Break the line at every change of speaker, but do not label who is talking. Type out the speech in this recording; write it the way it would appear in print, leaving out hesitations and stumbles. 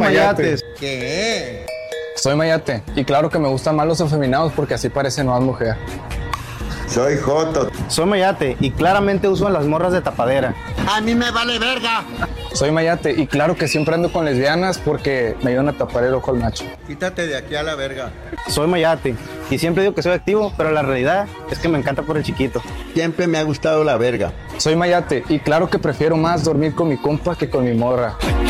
mayates.
¿Qué?
Soy mayate y claro que me gustan más los afeminados porque así parecen más mujer.
Soy joto.
Soy mayate y claramente uso las morras de tapadera.
A mí me vale verga.
Soy mayate y claro que siempre ando con lesbianas porque me ayudan a tapar el ojo al macho.
Quítate de aquí a la verga.
Soy mayate y siempre digo que soy activo, pero la realidad es que me encanta por el chiquito.
Siempre me ha gustado la verga.
Soy mayate y claro que prefiero más dormir con mi compa que con mi morra.